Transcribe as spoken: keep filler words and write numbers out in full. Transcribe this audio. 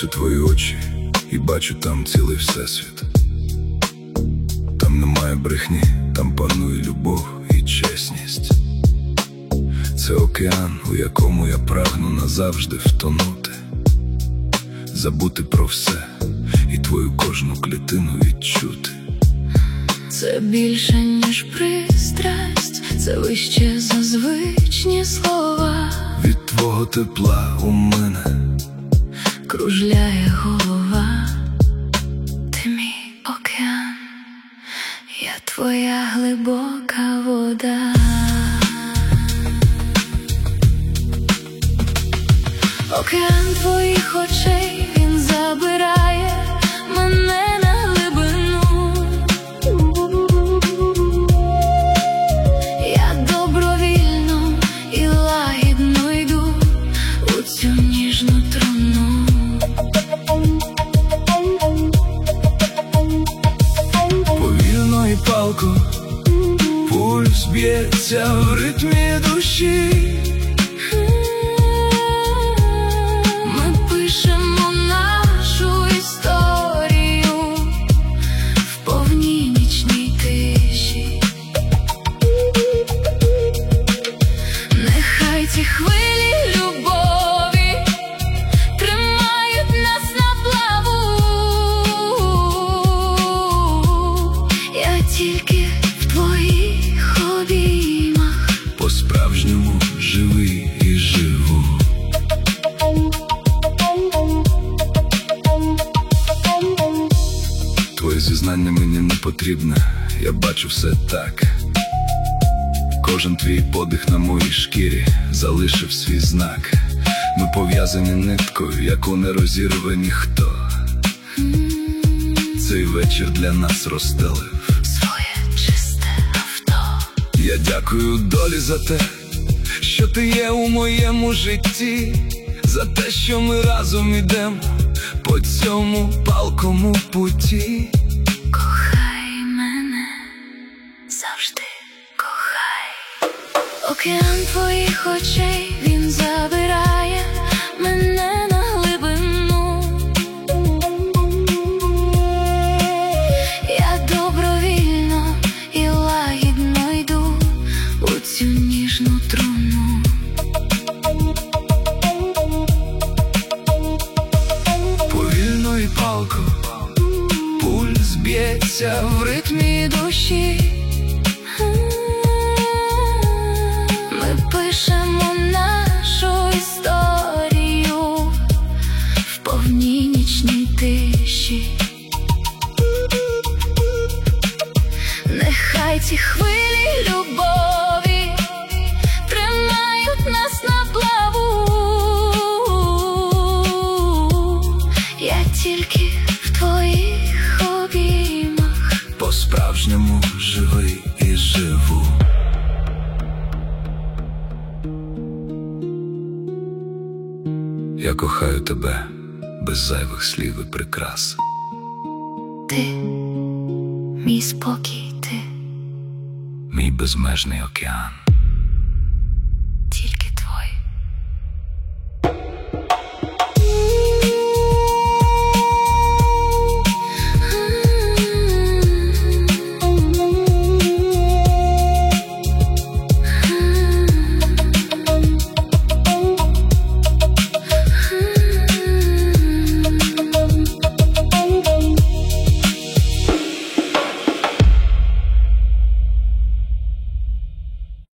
Дивлюсь у твої очі і бачу там цілий всесвіт. Там немає брехні, там панує любов і чесність. Це океан, у якому я прагну назавжди втонути, забути про все і твою кожну клітину відчути. Це більше, ніж пристрасть, це вище за звичні слова. Від твого тепла у мене кружляє голова. Ти мій океан, я твоя глибока вода. Океан твоїх очей, він забирає мене на глибину. Я добровільно і лагідно йду у цю ніжну труну. Повільно і палко пульс б'ється в ритмі душі. Ці хвилі любові тримають нас на плаву. Я тільки в твоїх обіймах по-справжньому живий і живу. Твоє зізнання мені не потрібне, я бачу все так. Кожен твій подих на моїй шкірі залишив свій знак. Ми пов'язані ниткою, яку не розірве ніхто. Цей вечір для нас розстелив своє чисте авто. Я дякую долі за те, що ти є у моєму житті, за те, що ми разом ідемо по цьому палкому путі. Кохай мене завжди. Океан твоїх очей, він забирає мене на глибину. Я добровільно і лагідно йду у цю ніжну труну. Повільно і палко пульс б'ється в ритмі душі. Пишемо нашу історію в повній нічній тиші. Нехай ці хвилі любові тримають нас на плаву. Я тільки в твоїх обіймах по-справжньому живий і живу. Я кохаю тебе без зайвих слів і прикрас. Ти мій спокій, ти мій безмежний океан.